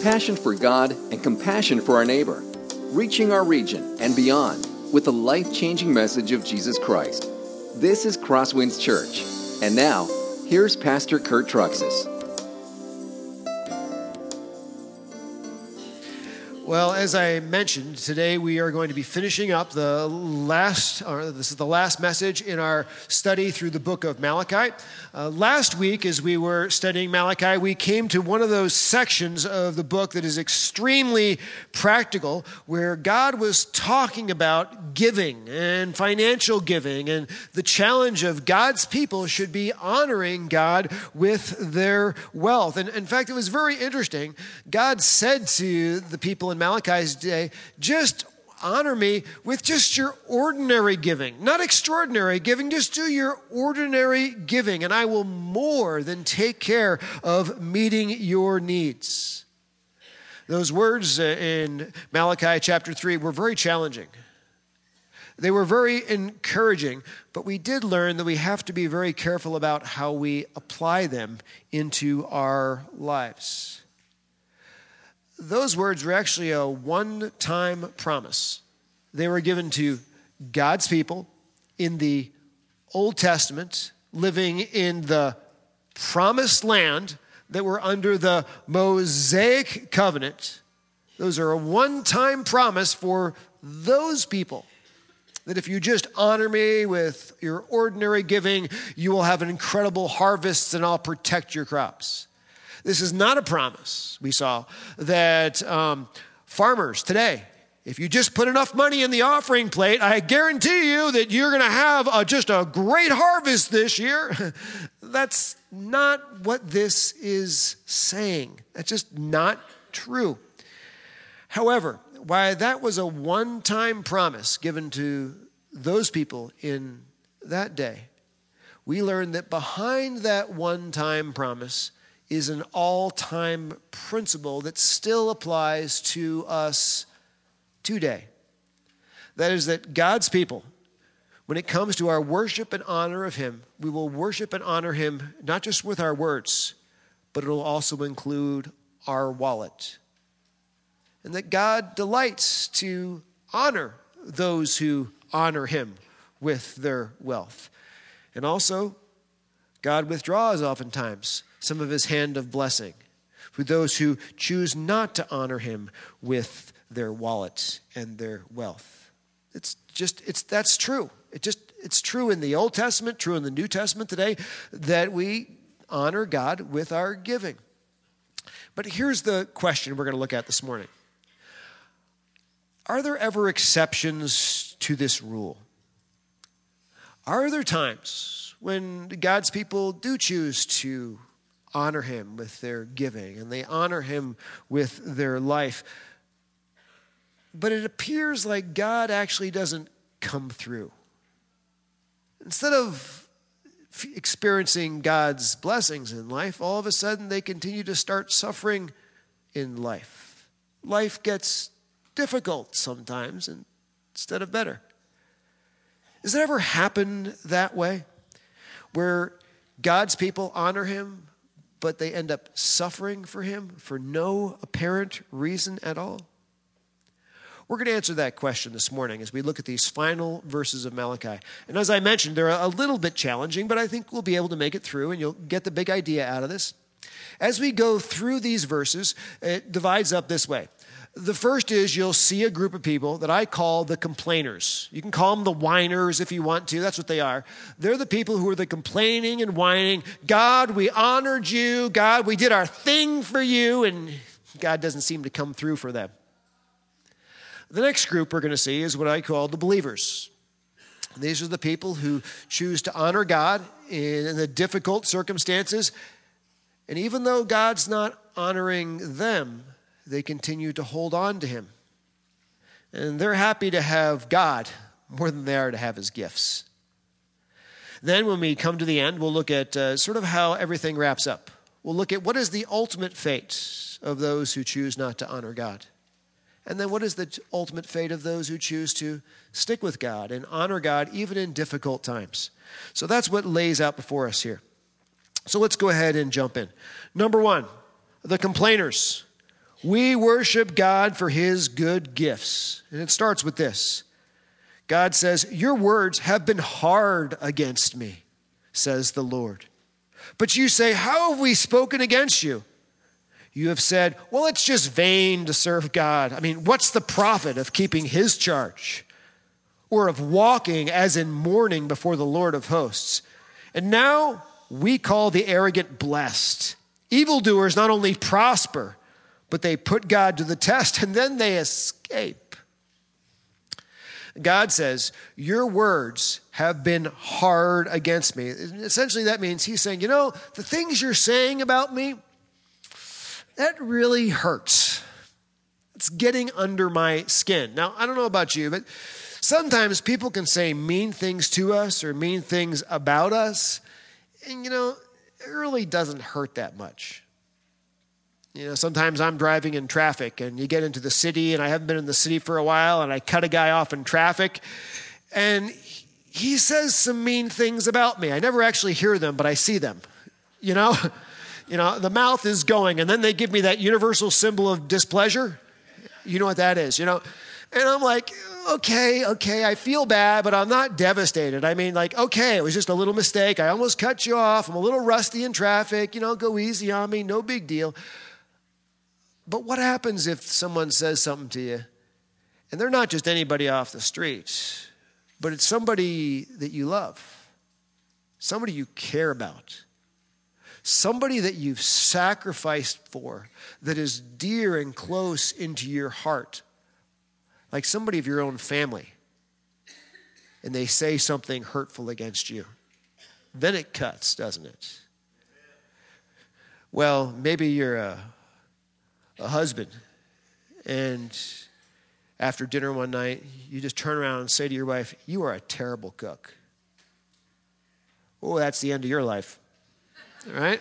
passion for God and compassion for our neighbor, reaching our region and beyond with the life-changing message of Jesus Christ. This is Crosswinds Church. And now, here's Pastor Kurt Truxas. Well, as I mentioned, today we are going to be finishing up this is the last message in our study through the book of Malachi. Last week, as we were studying Malachi, we came to one of those sections of the book that is extremely practical, where God was talking about giving and financial giving, and the challenge of God's people should be honoring God with their wealth. And in fact, it was very interesting. God said to the people in Malachi's day, just honor me with just your ordinary giving, not extraordinary giving, just do your ordinary giving, and I will more than take care of meeting your needs. Those words in Malachi chapter 3 were very challenging. They were very encouraging, but we did learn that we have to be very careful about how we apply them into our lives. Those words were actually a one-time promise. They were given to God's people in the Old Testament, living in the promised land that were under the Mosaic covenant. Those are a one-time promise for those people, that if you just honor me with your ordinary giving, you will have an incredible harvest and I'll protect your crops. This is not a promise. We saw that farmers today, if you just put enough money in the offering plate, I guarantee you that you're going to have just a great harvest this year. That's not what this is saying. That's just not true. However, while that was a one-time promise given to those people in that day, we learned that behind that one-time promise is an all-time principle that still applies to us today. That is that God's people, when it comes to our worship and honor of Him, we will worship and honor Him not just with our words, but it will also include our wallet. And that God delights to honor those who honor Him with their wealth. And also, God withdraws oftentimes some of His hand of blessing for those who choose not to honor Him with their wallet and their wealth. That's true. It's true in the Old Testament, true in the New Testament today, that we honor God with our giving. But here's the question we're going to look at this morning. Are there ever exceptions to this rule? Are there times when God's people do choose to honor Him with their giving and they honor Him with their life, but it appears like God actually doesn't come through? Instead of experiencing God's blessings in life, all of a sudden they continue to start suffering in life. Life gets difficult sometimes instead of better. Does it ever happen that way, where God's people honor Him, but they end up suffering for Him for no apparent reason at all? We're going to answer that question this morning as we look at these final verses of Malachi. And as I mentioned, they're a little bit challenging, but I think we'll be able to make it through, and you'll get the big idea out of this. As we go through these verses, it divides up this way. The first is you'll see a group of people that I call the complainers. You can call them the whiners if you want to. That's what they are. They're the people who are the complaining and whining. God, we honored you. God, we did our thing for you. And God doesn't seem to come through for them. The next group we're going to see is what I call the believers. These are the people who choose to honor God in the difficult circumstances. And even though God's not honoring them, they continue to hold on to Him. And they're happy to have God more than they are to have His gifts. Then when we come to the end, we'll look at sort of how everything wraps up. We'll look at what is the ultimate fate of those who choose not to honor God. And then what is the ultimate fate of those who choose to stick with God and honor God even in difficult times. So that's what lays out before us here. So let's go ahead and jump in. Number one, the complainers. We worship God for his good gifts. And it starts with this. God says, your words have been hard against me, says the Lord. But you say, how have we spoken against you? You have said, well, it's just vain to serve God. I mean, what's the profit of keeping his charge? Or of walking as in mourning before the Lord of hosts? And now we call the arrogant blessed. Evildoers not only prosper, but they put God to the test and then they escape. God says, your words have been hard against me. Essentially, that means he's saying, the things you're saying about me, that really hurts. It's getting under my skin. Now, I don't know about you, but sometimes people can say mean things to us or mean things about us, and, it really doesn't hurt that much. Sometimes I'm driving in traffic and you get into the city and I haven't been in the city for a while and I cut a guy off in traffic and he says some mean things about me. I never actually hear them, but I see them. The mouth is going and then they give me that universal symbol of displeasure. You know what that is, And I'm like, okay, I feel bad, but I'm not devastated. I mean, okay, it was just a little mistake. I almost cut you off. I'm a little rusty in traffic. Go easy on me. No big deal. But what happens if someone says something to you, and they're not just anybody off the street, but it's somebody that you love, somebody you care about, somebody that you've sacrificed for, that is dear and close into your heart, like somebody of your own family, and they say something hurtful against you. Then it cuts, doesn't it? Well, maybe you're a husband, and after dinner one night, you just turn around and say to your wife, you are a terrible cook. Oh, that's the end of your life. Right?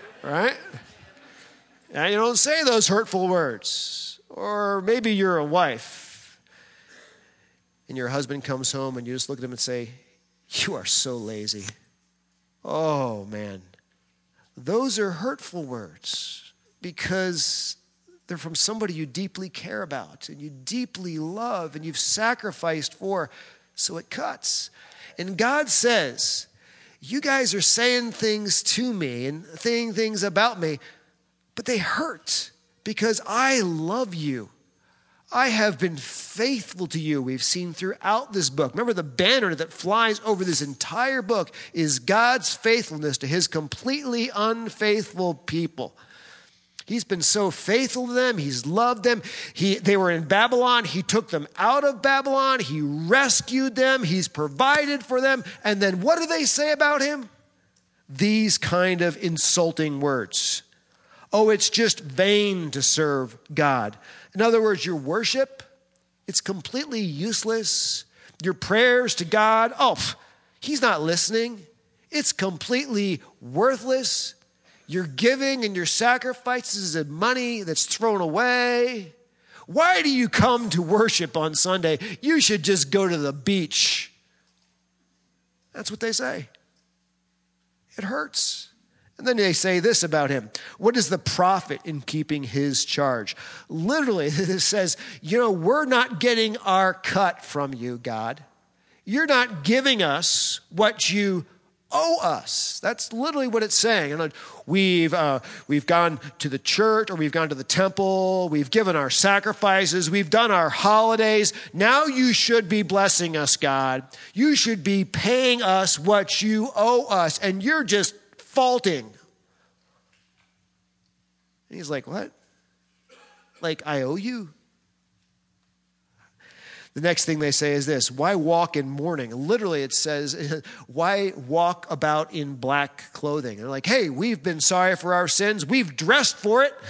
And you don't say those hurtful words. Or maybe you're a wife, and your husband comes home, and you just look at him and say, you are so lazy. Oh, man. Those are hurtful words because they're from somebody you deeply care about and you deeply love and you've sacrificed for, so it cuts. And God says, you guys are saying things to me and saying things about me, but they hurt because I love you. I have been faithful to you. We've seen throughout this book. Remember, the banner that flies over this entire book is God's faithfulness to his completely unfaithful people. He's been so faithful to them. He's loved them. They were in Babylon. He took them out of Babylon. He rescued them. He's provided for them. And then what do they say about him? These kind of insulting words. Oh, it's just vain to serve God. In other words, your worship, it's completely useless. Your prayers to God, he's not listening. It's completely worthless. Your giving and your sacrifices and money that's thrown away. Why do you come to worship on Sunday? You should just go to the beach. That's what they say. It hurts. And then they say this about him. What is the profit in keeping his charge? Literally, it says, we're not getting our cut from you, God. You're not giving us what you owe us. That's literally what it's saying. And we've gone to the church or we've gone to the temple. We've given our sacrifices. We've done our holidays. Now you should be blessing us, God. You should be paying us what you owe us. And you're just faulting. And he's like, what? Like, I owe you? The next thing they say is this: why walk in mourning? Literally, it says, why walk about in black clothing? And they're like, hey, we've been sorry for our sins. We've dressed for it.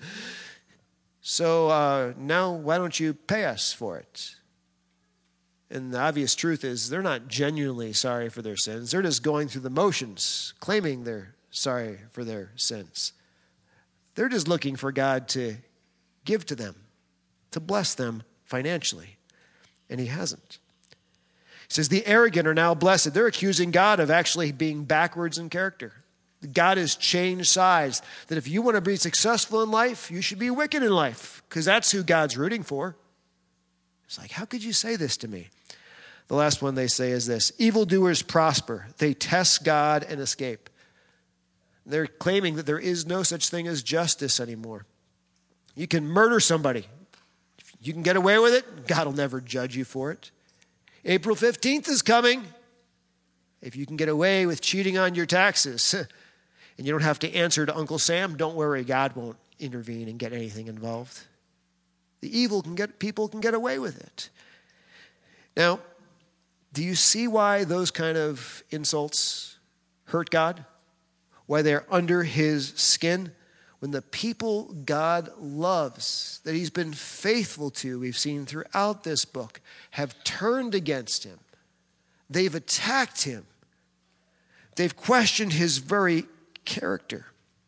So now why don't you pay us for it? And the obvious truth is they're not genuinely sorry for their sins. They're just going through the motions, claiming they're sorry for their sins. They're just looking for God to give to them, to bless them financially. And he hasn't. He says, the arrogant are now blessed. They're accusing God of actually being backwards in character. God has changed sides. That if you want to be successful in life, you should be wicked in life, because that's who God's rooting for. It's like, how could you say this to me? The last one they say is this: evildoers prosper. They test God and escape. They're claiming that there is no such thing as justice anymore. You can murder somebody. If you can get away with it, God will never judge you for it. April 15th is coming. If you can get away with cheating on your taxes and you don't have to answer to Uncle Sam, don't worry, God won't intervene and get anything involved. The people can get away with it. Now, do you see why those kind of insults hurt God? Why they're under his skin? When the people God loves, that he's been faithful to, we've seen throughout this book, have turned against him. They've attacked him. They've questioned his very character.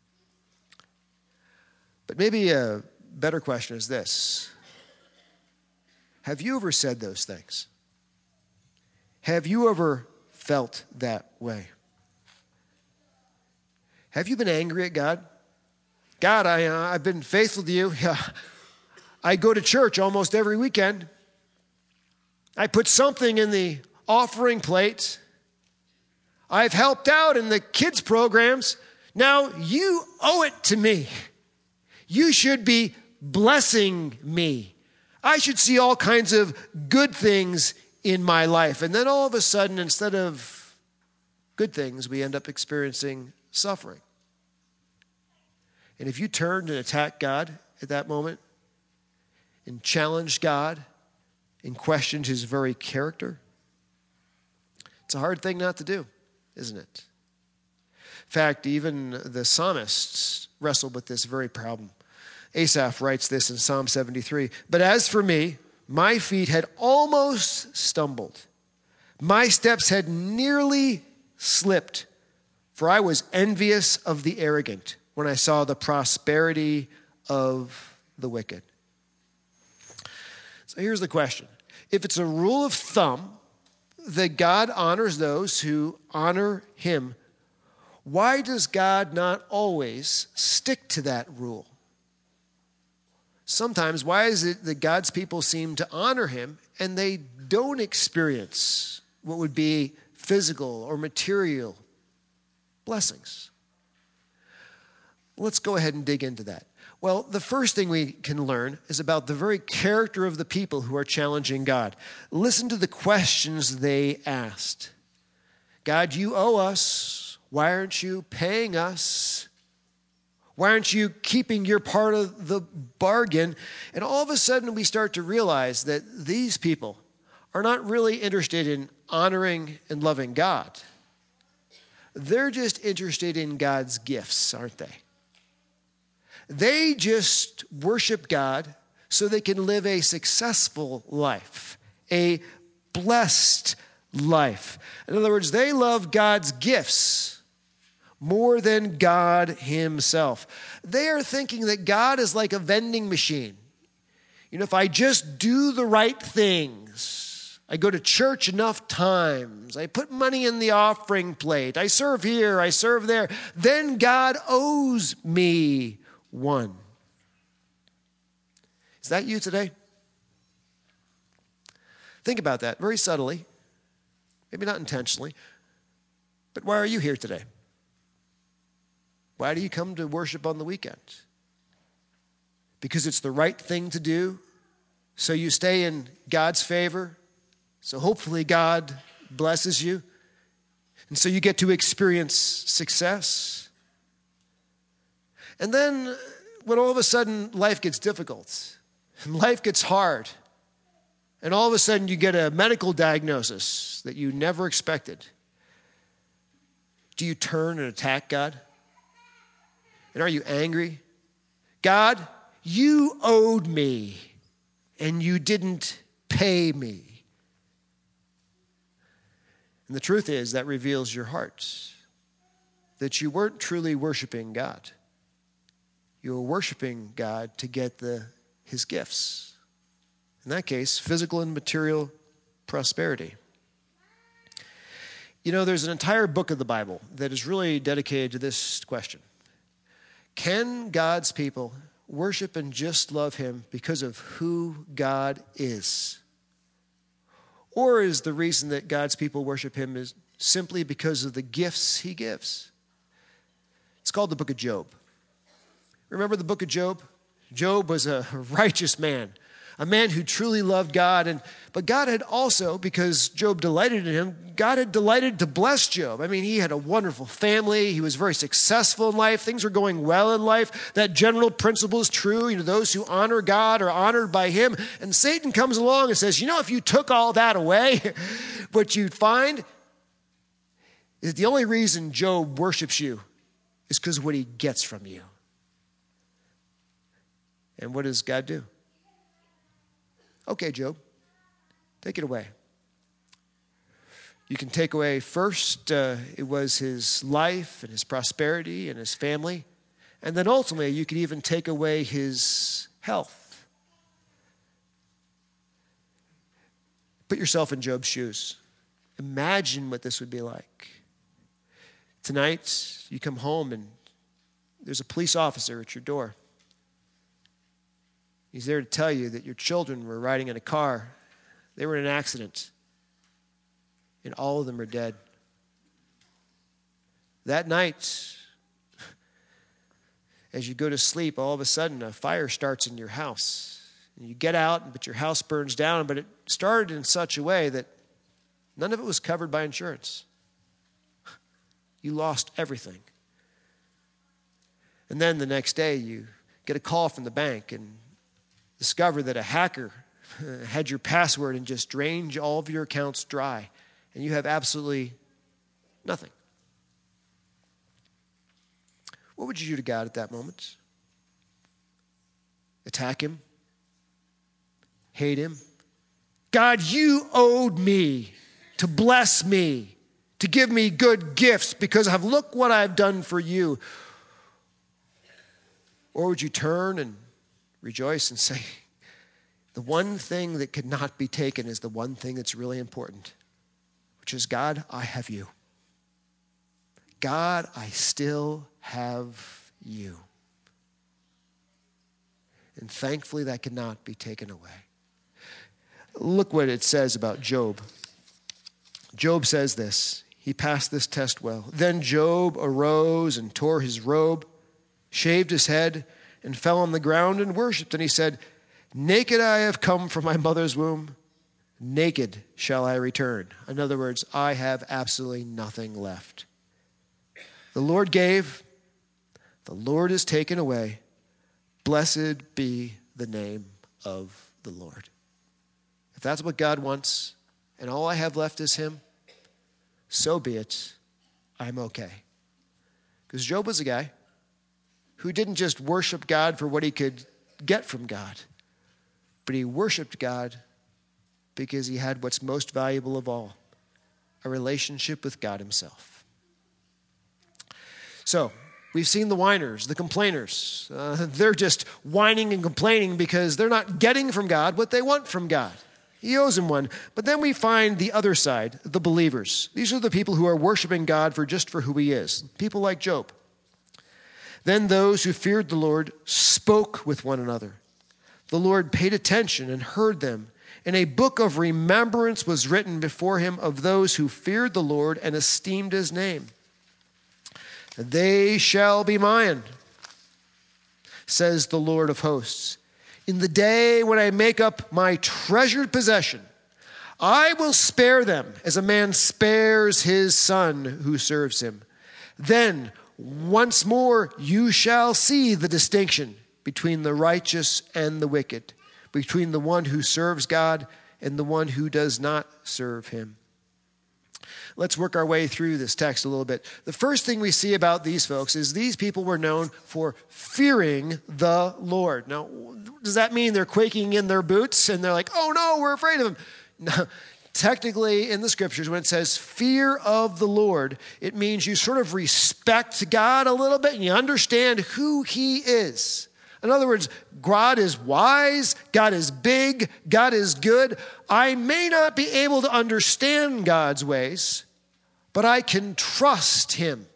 But maybe a better question is this: have you ever said those things? Have you ever felt that way? Have you been angry at God? God, I've been faithful to you. I go to church almost every weekend. I put something in the offering plate. I've helped out in the kids' programs. Now you owe it to me. You should be blessing me. I should see all kinds of good things in my life. And then all of a sudden, instead of good things, we end up experiencing suffering. And if you turned and attacked God at that moment and challenged God and questioned his very character, it's a hard thing not to do, isn't it? In fact, even the psalmists wrestled with this very problem. Asaph writes this in Psalm 73: "But as for me, my feet had almost stumbled. My steps had nearly slipped, for I was envious of the arrogant when I saw the prosperity of the wicked." So here's the question. If it's a rule of thumb that God honors those who honor him, why does God not always stick to that rule? Sometimes, why is it that God's people seem to honor him and they don't experience what would be physical or material blessings? Let's go ahead and dig into that. Well, the first thing we can learn is about the very character of the people who are challenging God. Listen to the questions they asked. God, you owe us. Why aren't you paying us? Why aren't you keeping your part of the bargain? And all of a sudden we start to realize that these people are not really interested in honoring and loving God. They're just interested in God's gifts, aren't they? They just worship God so they can live a successful life, a blessed life. In other words, they love God's gifts more than God himself. They are thinking that God is like a vending machine. You know, if I just do the right things, I go to church enough times, I put money in the offering plate, I serve here, I serve there, then God owes me one. Is that you today? Think about that very subtly, maybe not intentionally, but why are you here today? Why do you come to worship on the weekend? Because it's the right thing to do, so you stay in God's favor, so hopefully God blesses you, and so you get to experience success. And then when all of a sudden life gets difficult, and life gets hard, and all of a sudden you get a medical diagnosis that you never expected, do you turn and attack God? And are you angry? God, you owed me, and you didn't pay me. And the truth is, that reveals your heart, that you weren't truly worshiping God. You were worshiping God to get his gifts. In that case, physical and material prosperity. You know, there's an entire book of the Bible that is really dedicated to this question. Can God's people worship and just love him because of who God is? Or is the reason that God's people worship him is simply because of the gifts he gives? It's called the book of Job. Remember the book of Job? Job was a righteous man, a man who truly loved God. But God had also, because Job delighted in him, God had delighted to bless Job. I mean, he had a wonderful family. He was very successful in life. Things were going well in life. That general principle is true. You know, those who honor God are honored by him. And Satan comes along and says, you know, if you took all that away, what you'd find is the only reason Job worships you is because of what he gets from you. And what does God do? Okay, Job, take it away. You can take away first, it was his life and his prosperity and his family. And then ultimately, you could even take away his health. Put yourself in Job's shoes. Imagine what this would be like. Tonight, you come home and there's a police officer at your door. He's there to tell you that your children were riding in a car. They were in an accident. And all of them are dead. That night, as you go to sleep, all of a sudden a fire starts in your house. And you get out, but your house burns down. But it started in such a way that none of it was covered by insurance. You lost everything. And then the next day, you get a call from the bank and discover that a hacker had your password and just drained all of your accounts dry, and you have absolutely nothing. What would you do to God at that moment? Attack him? Hate him? God, you owed me to bless me, to give me good gifts because of look what I've done for you. Or would you turn and rejoice and say, the one thing that could not be taken is the one thing that's really important, which is, God, I have you. God, I still have you. And thankfully, that cannot be taken away. Look what it says about Job. Job says this. He passed this test well. Then Job arose and tore his robe, shaved his head, and fell on the ground and worshipped. And he said, naked I have come from my mother's womb, naked shall I return. In other words, I have absolutely nothing left. The Lord gave, the Lord has taken away. Blessed be the name of the Lord. If that's what God wants, and all I have left is him, so be it. I'm okay. Because Job was a guy who didn't just worship God for what he could get from God, but he worshiped God because he had what's most valuable of all, a relationship with God himself. So, we've seen the whiners, the complainers. They're just whining and complaining because they're not getting from God what they want from God. He owes them one. But then we find the other side, the believers. These are the people who are worshiping God for who he is. People like Job. Then those who feared the Lord spoke with one another. The Lord paid attention and heard them. And a book of remembrance was written before him of those who feared the Lord and esteemed his name. They shall be mine, says the Lord of hosts. In the day when I make up my treasured possession, I will spare them as a man spares his son who serves him. Then once more you shall see the distinction between the righteous and the wicked, between the one who serves God and the one who does not serve him. Let's work our way through this text a little bit. The first thing we see about these folks is these people were known for fearing the Lord. Now, does that mean they're quaking in their boots and they're like, oh no, we're afraid of him? No. Technically, in the scriptures, when it says fear of the Lord, it means you sort of respect God a little bit and you understand who he is. In other words, God is wise, God is big, God is good. I may not be able to understand God's ways, but I can trust him.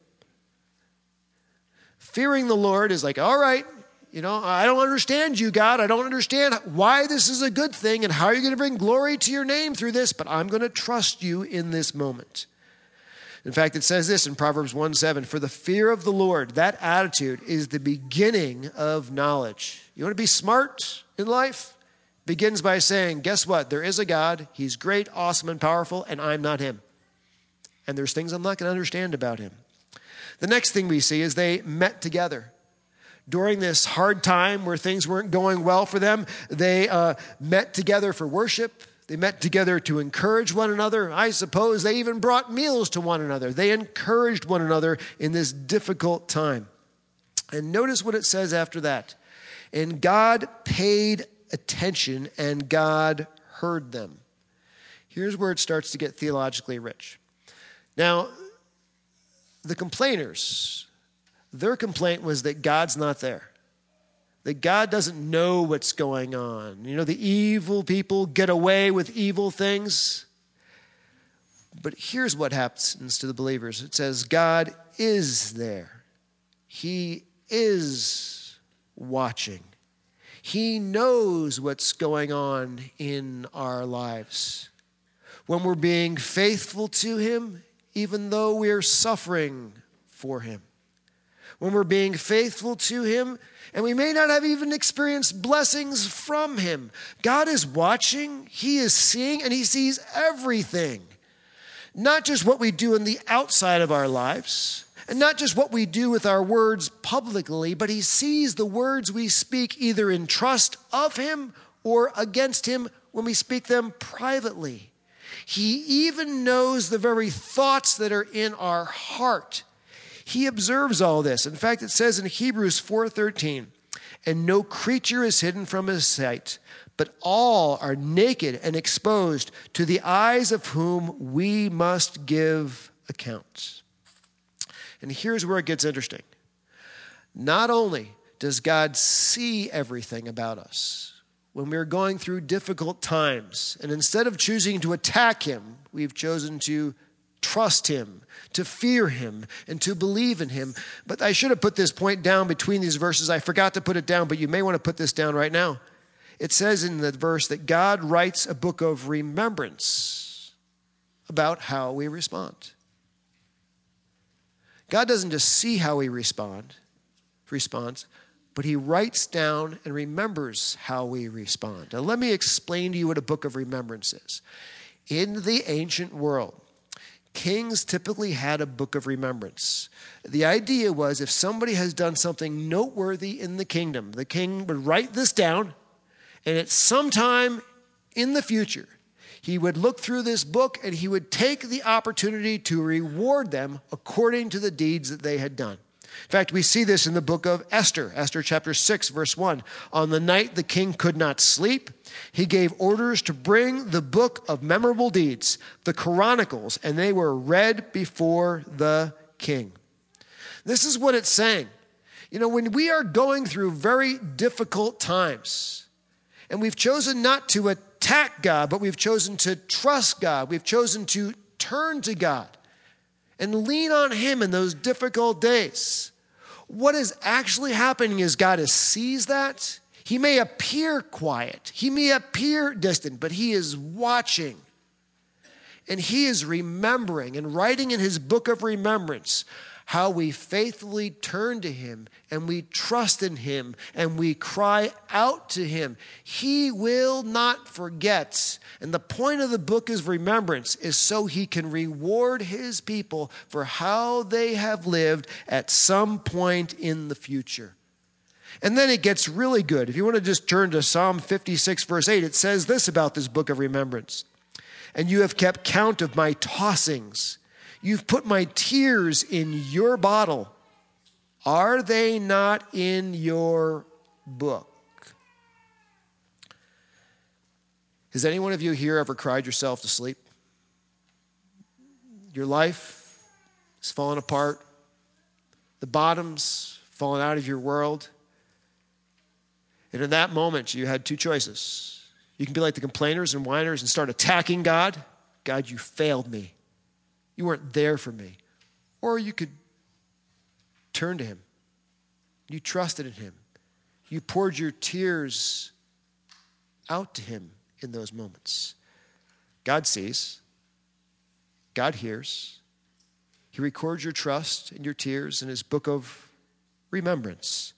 Fearing the Lord is like, all right, I don't understand you, God. I don't understand why this is a good thing and how you're going to bring glory to your name through this, but I'm going to trust you in this moment. In fact, it says this in Proverbs 1:7, for the fear of the Lord, that attitude is the beginning of knowledge. You want to be smart in life? Begins by saying, guess what? There is a God. He's great, awesome, and powerful, and I'm not him. And there's things I'm not going to understand about him. The next thing we see is they met together. During this hard time where things weren't going well for them, they met together for worship. They met together to encourage one another. I suppose they even brought meals to one another. They encouraged one another in this difficult time. And notice what it says after that. And God paid attention and God heard them. Here's where it starts to get theologically rich. Now, the complainers, their complaint was that God's not there. That God doesn't know what's going on. The evil people get away with evil things. But here's what happens to the believers. It says God is there. He is watching. He knows what's going on in our lives. When we're being faithful to him, even though we're suffering for him. When we're being faithful to him, and we may not have even experienced blessings from him. God is watching, he is seeing, and he sees everything. Not just what we do in the outside of our lives, and not just what we do with our words publicly, but he sees the words we speak either in trust of him or against him when we speak them privately. He even knows the very thoughts that are in our heart. He observes all this. In fact, it says in Hebrews 4:13, and no creature is hidden from his sight, but all are naked and exposed to the eyes of whom we must give account. And here's where it gets interesting. Not only does God see everything about us, when we're going through difficult times, and instead of choosing to attack him, we've chosen to trust him, to fear him, and to believe in him. But I should have put this point down between these verses. I forgot to put it down, but you may want to put this down right now. It says in the verse that God writes a book of remembrance about how we respond. God doesn't just see how we responds, but he writes down and remembers how we respond. Now, let me explain to you what a book of remembrance is. In the ancient world, kings typically had a book of remembrance. The idea was if somebody has done something noteworthy in the kingdom, the king would write this down, and at some time in the future, he would look through this book and he would take the opportunity to reward them according to the deeds that they had done. In fact, we see this in the book of Esther, Esther chapter 6, verse 1. On the night the king could not sleep, he gave orders to bring the book of memorable deeds, the Chronicles, and they were read before the king. This is what it's saying. When we are going through very difficult times, and we've chosen not to attack God, but we've chosen to trust God, we've chosen to turn to God and lean on him in those difficult days. What is actually happening is God sees that. He may appear quiet. He may appear distant, but he is watching. And he is remembering and writing in his book of remembrance how we faithfully turn to him and we trust in him and we cry out to him. He will not forget. And the point of the book of remembrance is so he can reward his people for how they have lived at some point in the future. And then it gets really good. If you want to just turn to Psalm 56, verse 8, it says this about this book of remembrance. And you have kept count of my tossings. You've put my tears in your bottle. Are they not in your book? Has any one of you here ever cried yourself to sleep? Your life is falling apart. The bottom's fallen out of your world. And in that moment, you had two choices. You can be like the complainers and whiners and start attacking God. God, you failed me. You weren't there for me. Or you could turn to him. You trusted in him. You poured your tears out to him in those moments. God sees. God hears. He records your trust and your tears in his book of remembrance.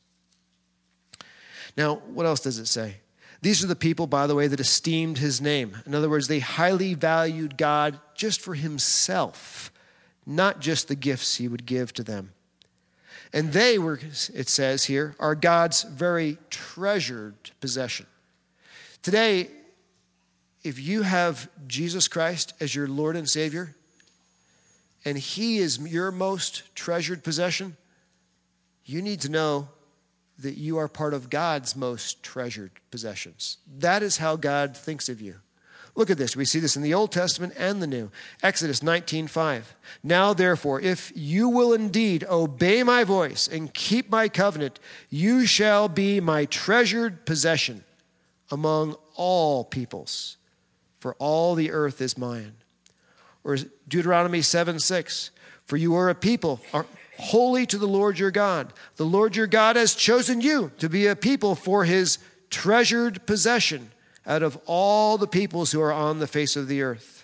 Now, what else does it say? These are the people, by the way, that esteemed his name. In other words, they highly valued God just for himself, not just the gifts he would give to them. And they were, it says here, are God's very treasured possession. Today, if you have Jesus Christ as your Lord and Savior, and he is your most treasured possession, you need to know that you are part of God's most treasured possessions. That is how God thinks of you. Look at this. We see this in the Old Testament and the New. Exodus 19:5. Now, therefore, if you will indeed obey my voice and keep my covenant, you shall be my treasured possession among all peoples, for all the earth is mine. Or Deuteronomy 7:6. For you are a people holy to the Lord your God. The Lord your God has chosen you to be a people for his treasured possession out of all the peoples who are on the face of the earth.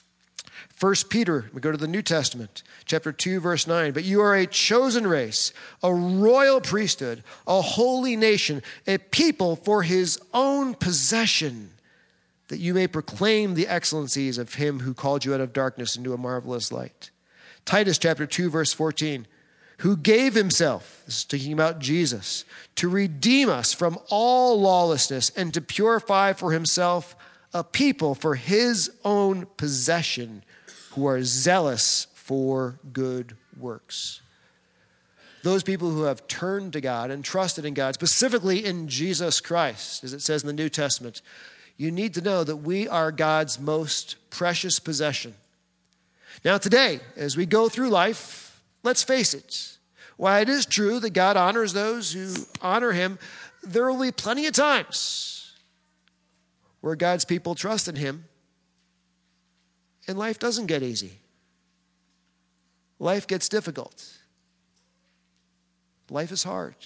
1 Peter, we go to the New Testament, chapter 2, verse 9. But you are a chosen race, a royal priesthood, a holy nation, a people for his own possession, that you may proclaim the excellencies of him who called you out of darkness into a marvelous light. Titus chapter 2, verse 14. Who gave himself, this is speaking about Jesus, to redeem us from all lawlessness and to purify for himself a people for his own possession who are zealous for good works. Those people who have turned to God and trusted in God, specifically in Jesus Christ, as it says in the New Testament, you need to know that we are God's most precious possession. Now today, as we go through life, let's face it, while it is true that God honors those who honor him, there will be plenty of times where God's people trust in him and life doesn't get easy. Life gets difficult. Life is hard.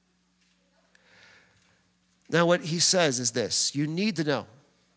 Now what he says is this: you need to know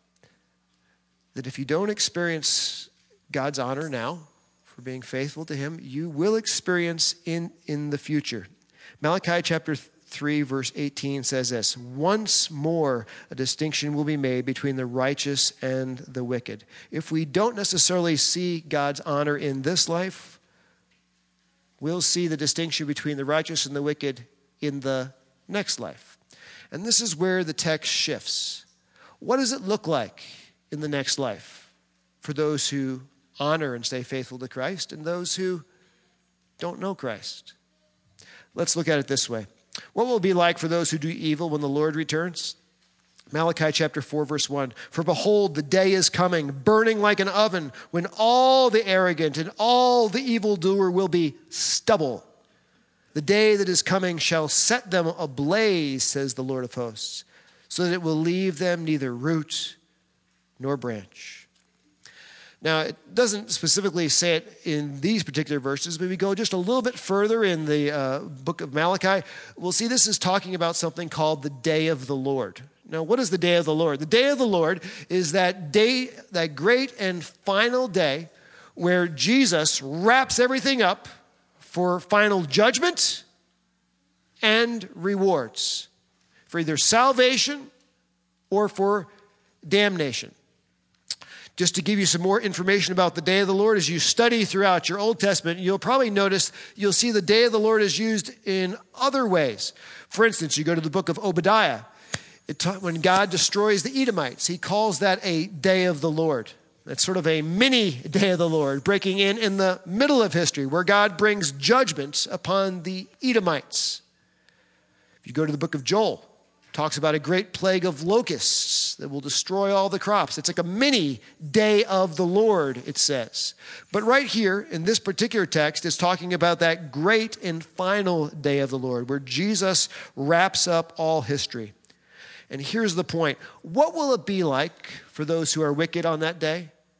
that if you don't experience God's honor now, for being faithful to him, you will experience in the future. Malachi chapter 3, verse 18 says this: once more a distinction will be made between the righteous and the wicked. If we don't necessarily see God's honor in this life, we'll see the distinction between the righteous and the wicked in the next life. And this is where the text shifts. What does it look like in the next life for those who honor and stay faithful to Christ and those who don't know Christ? Let's look at it this way. What will it be like for those who do evil when the Lord returns? Malachi chapter 4, verse 1. For behold, the day is coming, burning like an oven, when all the arrogant and all the evildoer will be stubble. The day that is coming shall set them ablaze, says the Lord of hosts, so that it will leave them neither root nor branch. Now, it doesn't specifically say it in these particular verses, but we go just a little bit further in the book of Malachi. We'll see this is talking about something called the day of the Lord. Now, what is the day of the Lord? The day of the Lord is that day, that great and final day where Jesus wraps everything up for final judgment and rewards, for either salvation or for damnation. Just to give you some more information about the day of the Lord, as you study throughout your Old Testament, you'll probably notice, you'll see the day of the Lord is used in other ways. For instance, you go to the book of Obadiah. When God destroys the Edomites, he calls that a day of the Lord. That's sort of a mini day of the Lord, breaking in the middle of history, where God brings judgment upon the Edomites. If you go to the book of Joel, it talks about a great plague of locusts that will destroy all the crops. It's like a mini day of the Lord, it says. But right here in this particular text, it's talking about that great and final day of the Lord, where Jesus wraps up all history. And here's the point. What will it be like for those who are wicked on that day?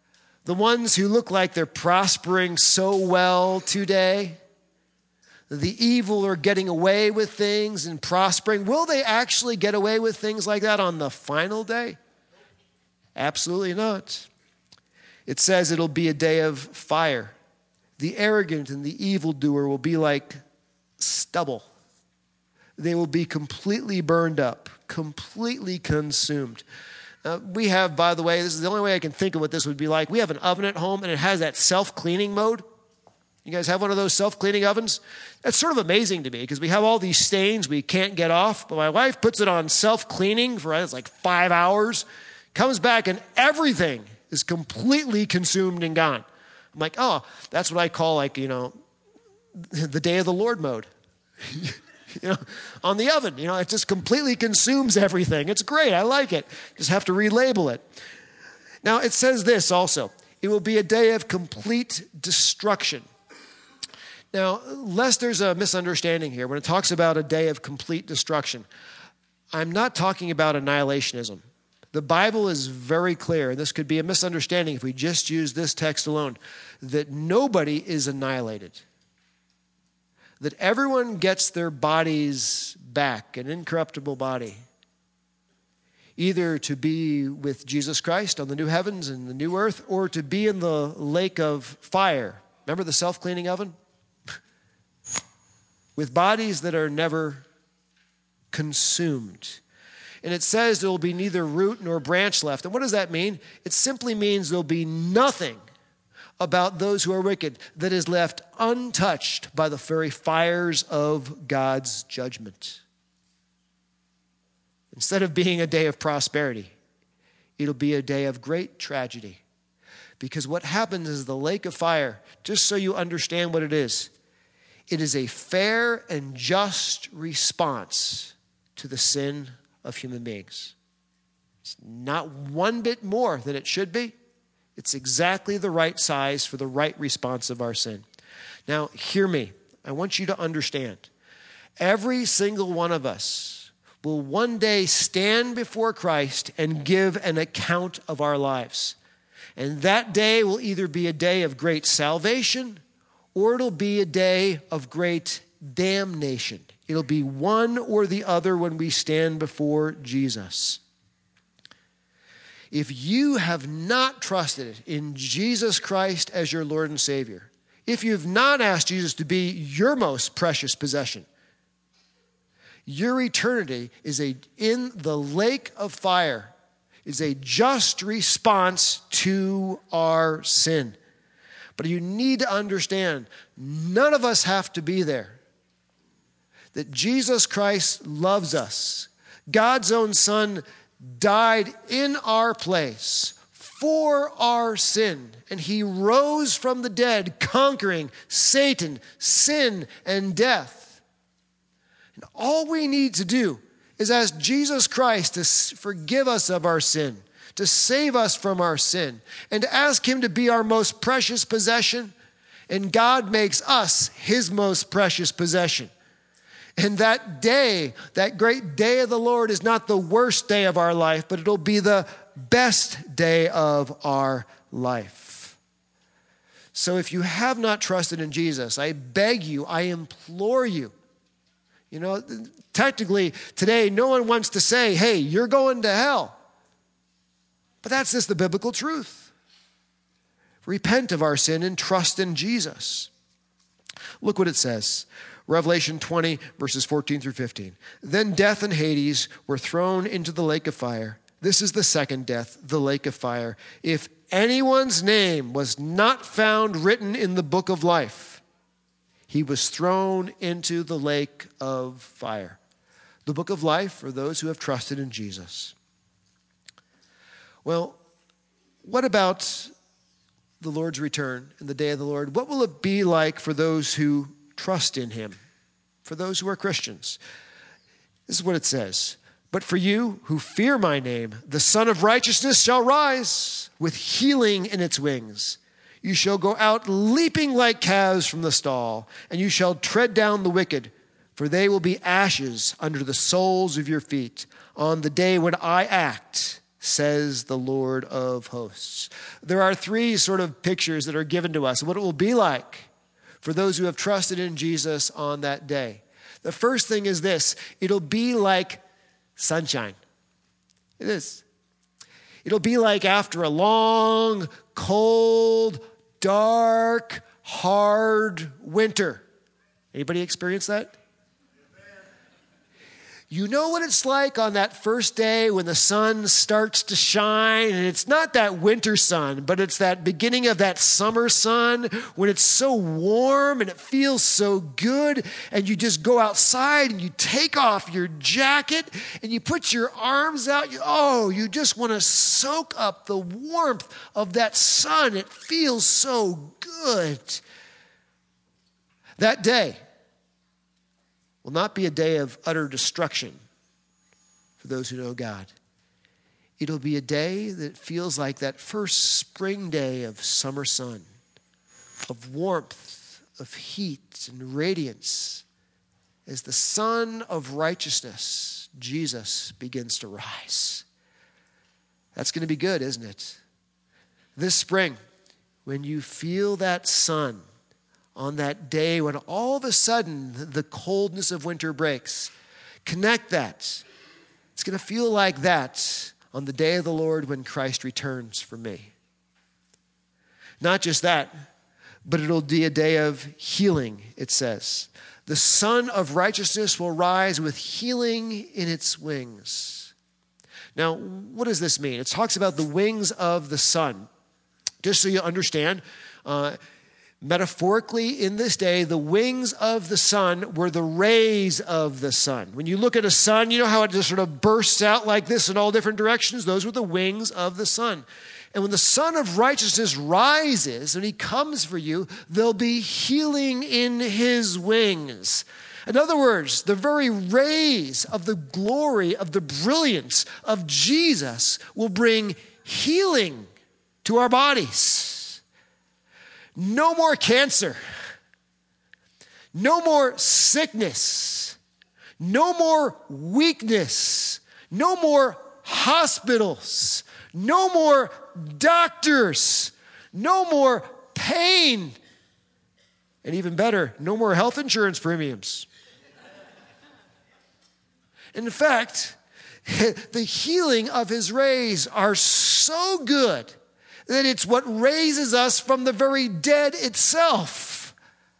The ones who look like they're prospering so well today, the evil are getting away with things and prospering. Will they actually get away with things like that on the final day? Absolutely not. It says it'll be a day of fire. The arrogant and the evildoer will be like stubble. They will be completely burned up, completely consumed. We have, by the way, this is the only way I can think of what this would be like. We have an oven at home, and it has that self-cleaning mode. You guys have one of those self-cleaning ovens? That's sort of amazing to me because we have all these stains we can't get off. But my wife puts it on self-cleaning for it's like 5 hours, comes back, and everything is completely consumed and gone. I'm like, oh, that's what I call the day of the Lord mode. On the oven, it just completely consumes everything. It's great. I like it. Just have to relabel it. Now, it says this also. It will be a day of complete destruction. Now, lest there's a misunderstanding here, when it talks about a day of complete destruction, I'm not talking about annihilationism. The Bible is very clear, and this could be a misunderstanding if we just use this text alone, that nobody is annihilated. That everyone gets their bodies back, an incorruptible body, either to be with Jesus Christ on the new heavens and the new earth, or to be in the lake of fire. Remember the self-cleaning oven? With bodies that are never consumed. And it says there will be neither root nor branch left. And what does that mean? It simply means there will be nothing about those who are wicked that is left untouched by the very fires of God's judgment. Instead of being a day of prosperity, it'll be a day of great tragedy. Because what happens is the lake of fire, just so you understand what it is a fair and just response to the sin of human beings. It's not one bit more than it should be. It's exactly the right size for the right response of our sin. Now, hear me. I want you to understand. Every single one of us will one day stand before Christ and give an account of our lives. And that day will either be a day of great salvation or it'll be a day of great damnation. It'll be one or the other when we stand before Jesus. If you have not trusted in Jesus Christ as your Lord and Savior, if you've not asked Jesus to be your most precious possession, your eternity is in the lake of fire, is a just response to our sin. But you need to understand, none of us have to be there. That Jesus Christ loves us. God's own Son died in our place for our sin. And he rose from the dead, conquering Satan, sin, and death. And all we need to do is ask Jesus Christ to forgive us of our sin, to save us from our sin, and to ask him to be our most precious possession. And God makes us his most precious possession. And that day, that great day of the Lord is not the worst day of our life, but it'll be the best day of our life. So if you have not trusted in Jesus, I beg you, I implore you. Technically today, no one wants to say, hey, you're going to hell. But that's just the biblical truth. Repent of our sin and trust in Jesus. Look what it says. Revelation 20, verses 14 through 15. Then death and Hades were thrown into the lake of fire. This is the second death, the lake of fire. If anyone's name was not found written in the book of life, he was thrown into the lake of fire. The book of life for those who have trusted in Jesus. Well, what about the Lord's return and the day of the Lord? What will it be like for those who trust in him, for those who are Christians? This is what it says. But for you who fear my name, the Son of Righteousness shall rise with healing in its wings. You shall go out leaping like calves from the stall, and you shall tread down the wicked, for they will be ashes under the soles of your feet on the day when I act, says the Lord of hosts. There are three sort of pictures that are given to us of what it will be like for those who have trusted in Jesus on that day. The first thing is this: it'll be like sunshine. It is. It'll be like after a long, cold, dark, hard winter. Anybody experience that? You know what it's like on that first day when the sun starts to shine, and it's not that winter sun, but it's that beginning of that summer sun when it's so warm and it feels so good, and you just go outside and you take off your jacket and you put your arms out. You just want to soak up the warmth of that sun. It feels so good. That day will not be a day of utter destruction for those who know God. It'll be a day that feels like that first spring day of summer sun, of warmth, of heat and radiance, as the Son of righteousness, Jesus, begins to rise. That's going to be good, isn't it? This spring, when you feel that sun, on that day when all of a sudden the coldness of winter breaks, connect that. It's going to feel like that on the day of the Lord when Christ returns for me. Not just that, but it'll be a day of healing, it says. The Son of righteousness will rise with healing in its wings. Now, what does this mean? It talks about the wings of the sun. Just so you understand, metaphorically, in this day, the wings of the sun were the rays of the sun. When you look at a sun, you know how it just sort of bursts out like this in all different directions? Those were the wings of the sun. And when the Son of righteousness rises and he comes for you, there'll be healing in his wings. In other words, the very rays of the glory, of the brilliance of Jesus will bring healing to our bodies. No more cancer. No more sickness. No more weakness. No more hospitals. No more doctors. No more pain. And even better, no more health insurance premiums. In fact, the healing of his rays are so good that it's what raises us from the very dead itself.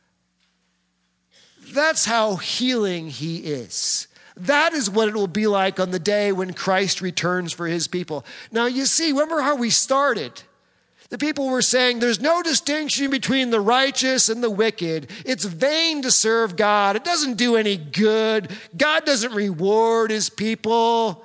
That's how healing he is. That is what it will be like on the day when Christ returns for his people. Now, you see, remember how we started? The people were saying there's no distinction between the righteous and the wicked. It's vain to serve God. It doesn't do any good. God doesn't reward his people.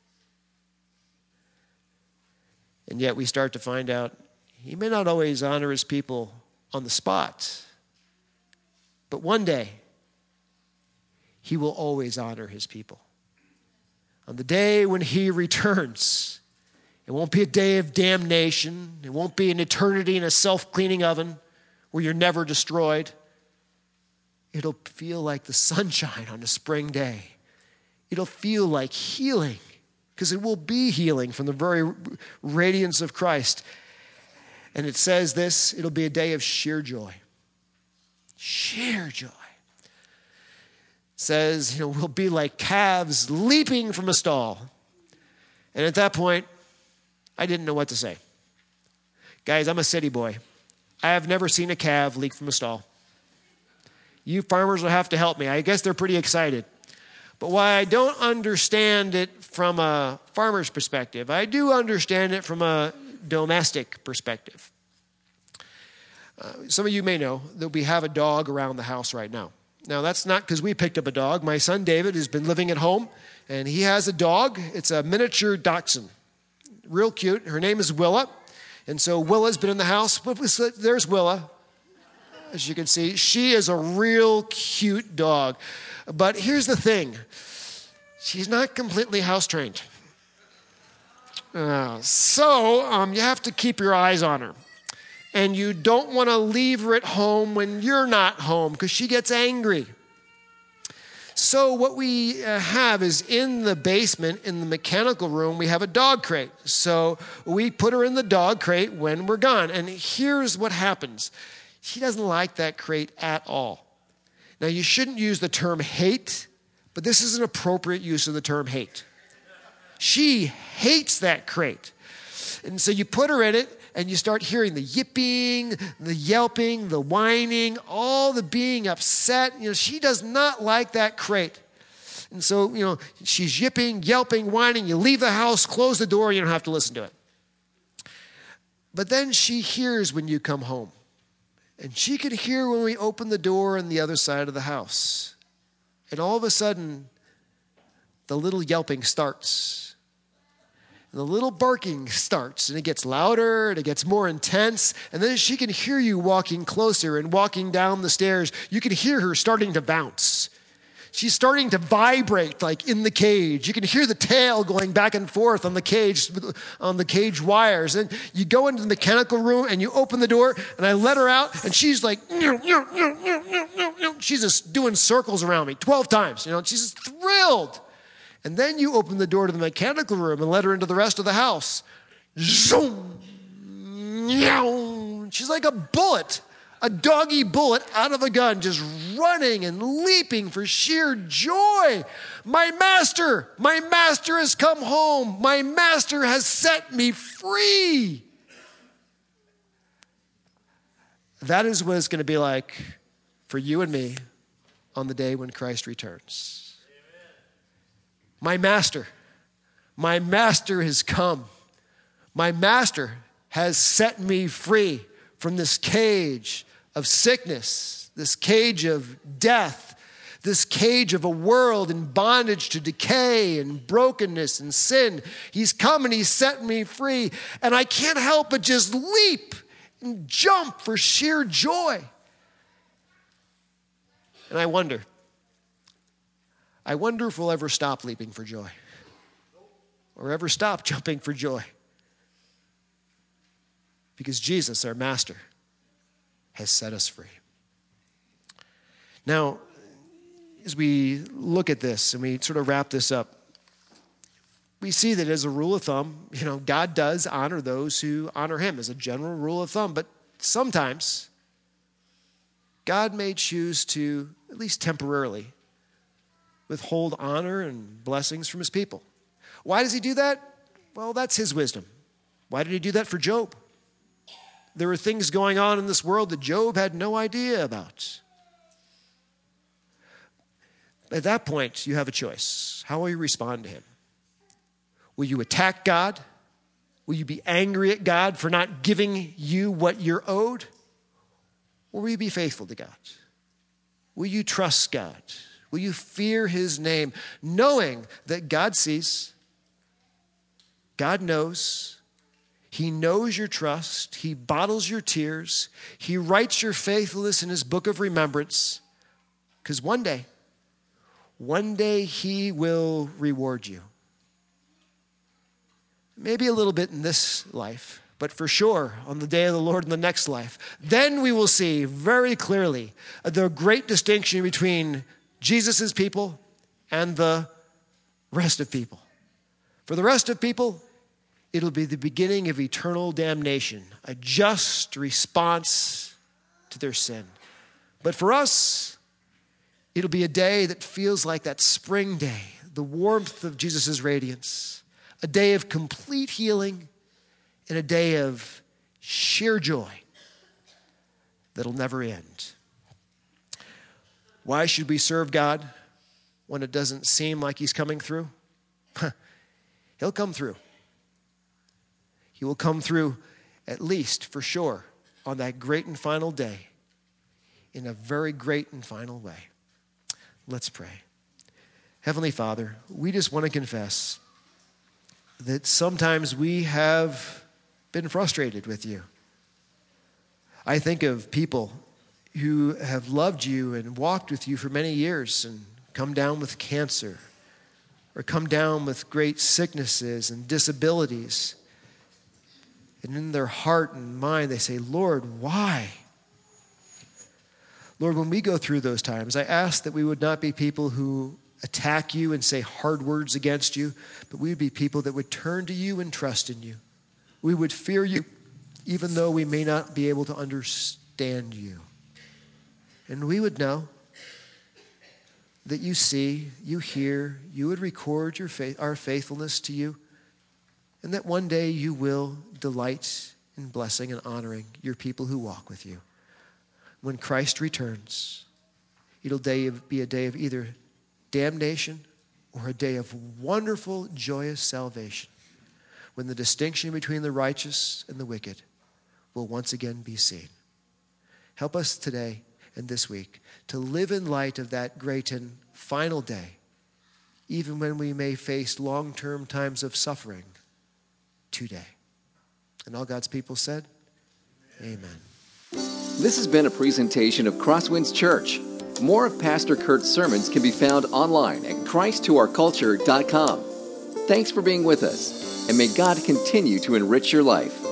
And yet we start to find out he may not always honor his people on the spot. But one day, he will always honor his people. On the day when he returns, it won't be a day of damnation. It won't be an eternity in a self-cleaning oven where you're never destroyed. It'll feel like the sunshine on a spring day. It'll feel like healing, because it will be healing from the very radiance of Christ. And it says this, it'll be a day of sheer joy. Sheer joy. It says, we'll be like calves leaping from a stall. And at that point, I didn't know what to say. Guys, I'm a city boy. I have never seen a calf leap from a stall. You farmers will have to help me. I guess they're pretty excited. But while I don't understand it from a farmer's perspective, I do understand it from a domestic perspective. Some of you may know that we have a dog around the house right now. Now, that's not because we picked up a dog. My son David has been living at home, and he has a dog. It's a miniature dachshund. Real cute. Her name is Willa. And so Willa's been in the house. There's Willa. As you can see, she is a real cute dog. But here's the thing. She's not completely house trained. So you have to keep your eyes on her. And you don't want to leave her at home when you're not home because she gets angry. So what we have is in the basement, in the mechanical room, we have a dog crate. So we put her in the dog crate when we're gone. And here's what happens. She doesn't like that crate at all. Now, you shouldn't use the term hate, but this is an appropriate use of the term hate. She hates that crate. And so you put her in it, and you start hearing the yipping, the yelping, the whining, all the being upset. She does not like that crate. And so, she's yipping, yelping, whining. You leave the house, close the door, you don't have to listen to it. But then she hears when you come home. And she can hear when we open the door on the other side of the house. And all of a sudden, the little yelping starts. And the little barking starts, and it gets louder, and it gets more intense. And then she can hear you walking closer and walking down the stairs. You can hear her starting to bounce. She's starting to vibrate like in the cage. You can hear the tail going back and forth on the cage wires. And you go into the mechanical room, and you open the door, and I let her out, and she's like, she's just doing circles around me 12 times. She's just thrilled. And then you open the door to the mechanical room and let her into the rest of the house. Zoom! She's like a bullet, a doggy bullet out of a gun, just running and leaping for sheer joy. My master has come home. My master has set me free. That is what it's going to be like for you and me on the day when Christ returns. My master has come. My master has set me free from this cage of sickness, this cage of death, this cage of a world in bondage to decay and brokenness and sin. He's come and he's set me free. And I can't help but just leap and jump for sheer joy. And I wonder if we'll ever stop leaping for joy or ever stop jumping for joy. Because Jesus, our master, has set us free. Now, as we look at this and we sort of wrap this up, we see that as a rule of thumb, God does honor those who honor him as a general rule of thumb. But sometimes God may choose to, at least temporarily, withhold honor and blessings from his people. Why does he do that? Well, that's his wisdom. Why did he do that for Job? There were things going on in this world that Job had no idea about. At that point, you have a choice. How will you respond to him? Will you attack God? Will you be angry at God for not giving you what you're owed? Or will you be faithful to God? Will you trust God? Will you fear his name, knowing that God sees, God knows, he knows your trust, he bottles your tears, he writes your faithfulness in his book of remembrance, because one day he will reward you. Maybe a little bit in this life, but for sure on the day of the Lord in the next life. Then we will see very clearly the great distinction between Jesus' people and the rest of people. For the rest of people, it'll be the beginning of eternal damnation, a just response to their sin. But for us, it'll be a day that feels like that spring day, the warmth of Jesus' radiance, a day of complete healing, and a day of sheer joy that'll never end. Why should we serve God when it doesn't seem like he's coming through? He'll come through. He will come through, at least for sure, on that great and final day in a very great and final way. Let's pray. Heavenly Father, we just want to confess that sometimes we have been frustrated with you. I think of people who have loved you and walked with you for many years and come down with cancer or come down with great sicknesses and disabilities. And in their heart and mind, they say, Lord, why? Lord, when we go through those times, I ask that we would not be people who attack you and say hard words against you, but we would be people that would turn to you and trust in you. We would fear you, even though we may not be able to understand you. And we would know that you see, you hear, you would record our faithfulness to you, and that one day you will delight in blessing and honoring your people who walk with you. When Christ returns, it'll be a day of either damnation or a day of wonderful, joyous salvation, when the distinction between the righteous and the wicked will once again be seen. Help us today and this week to live in light of that great and final day, even when we may face long-term times of suffering today. And all God's people said, Amen. This has been a presentation of Crosswinds Church. More of Pastor Kurt's sermons can be found online at ChristToOurCulture.com. Thanks for being with us, and may God continue to enrich your life.